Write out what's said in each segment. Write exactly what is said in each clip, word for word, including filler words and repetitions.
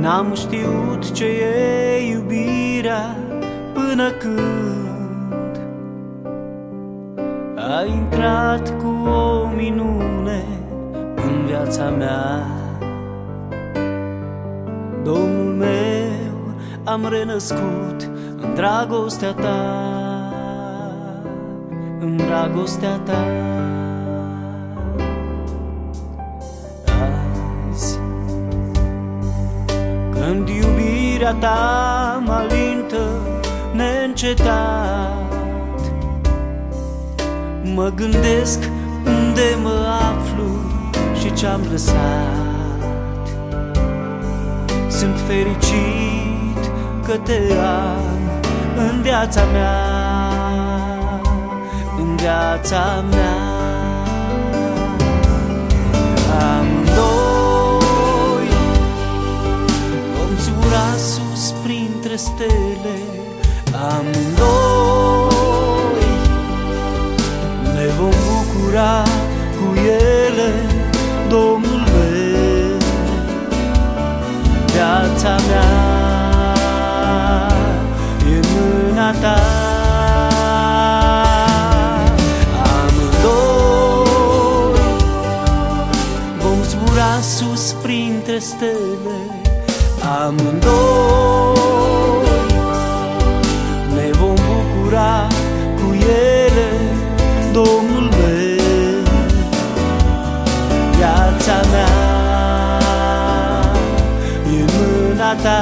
N-am știut ce e iubirea până când a intrat cu o minune în viața mea. Domnul meu, am renăscut în dragostea ta, în dragostea ta. Azi, când iubirea ta mă alintă neîncetat, mă gândesc unde mă aflu și ce-am lăsat. Sunt fericit că te am în viața mea, în viața mea. Amândoi vom zbura sus printre stele, amândoi ne vom bucura cu ele, Domnul meu. Viața mea e în mâna ta. Amândoi vom zbura sus printre stele, amândoi ne vom bucura cu ele, Domnul meu. Viața mea e în mâna ta.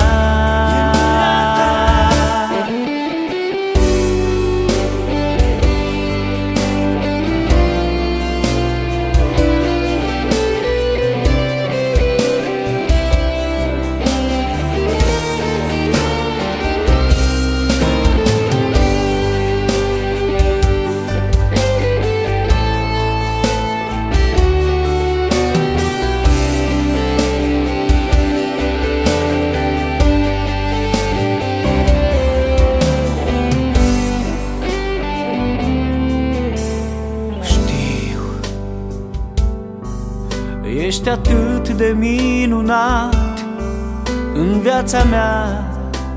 Ești atât de minunat în viața mea,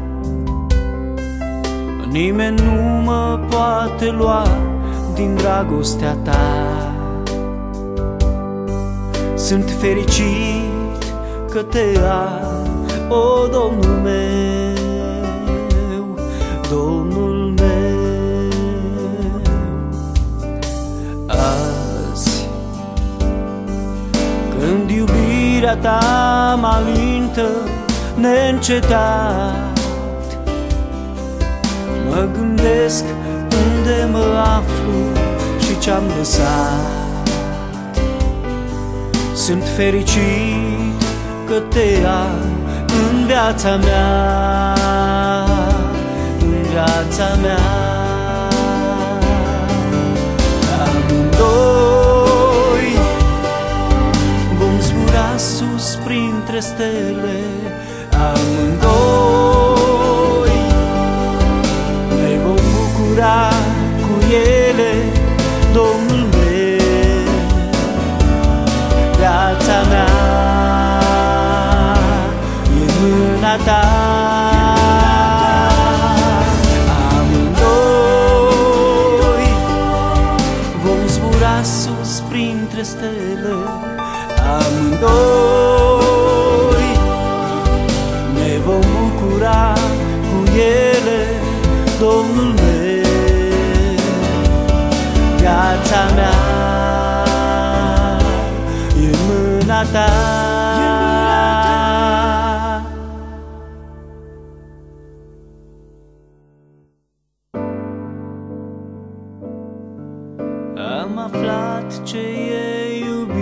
nimeni nu mă poate lua din dragostea ta. Sunt fericit că te am, o Domnul meu, Domnul meu. Azi, când iubirea ta mă alintă neîncetat, mă gândesc unde mă aflu și ce-am lăsat. Sunt fericit că te am în viața mea, în viața mea. Amândoi vom zbura sus printre stele, amândoi ne vom bucura cu ele, Domnul meu. Viața mea e în mâna ta. Amândoi vom zbura sus printre stele, amândoi ne vom bucura cu ele, Domnul meu. Viața mea e în mâna ta. Am aflat ce e iubire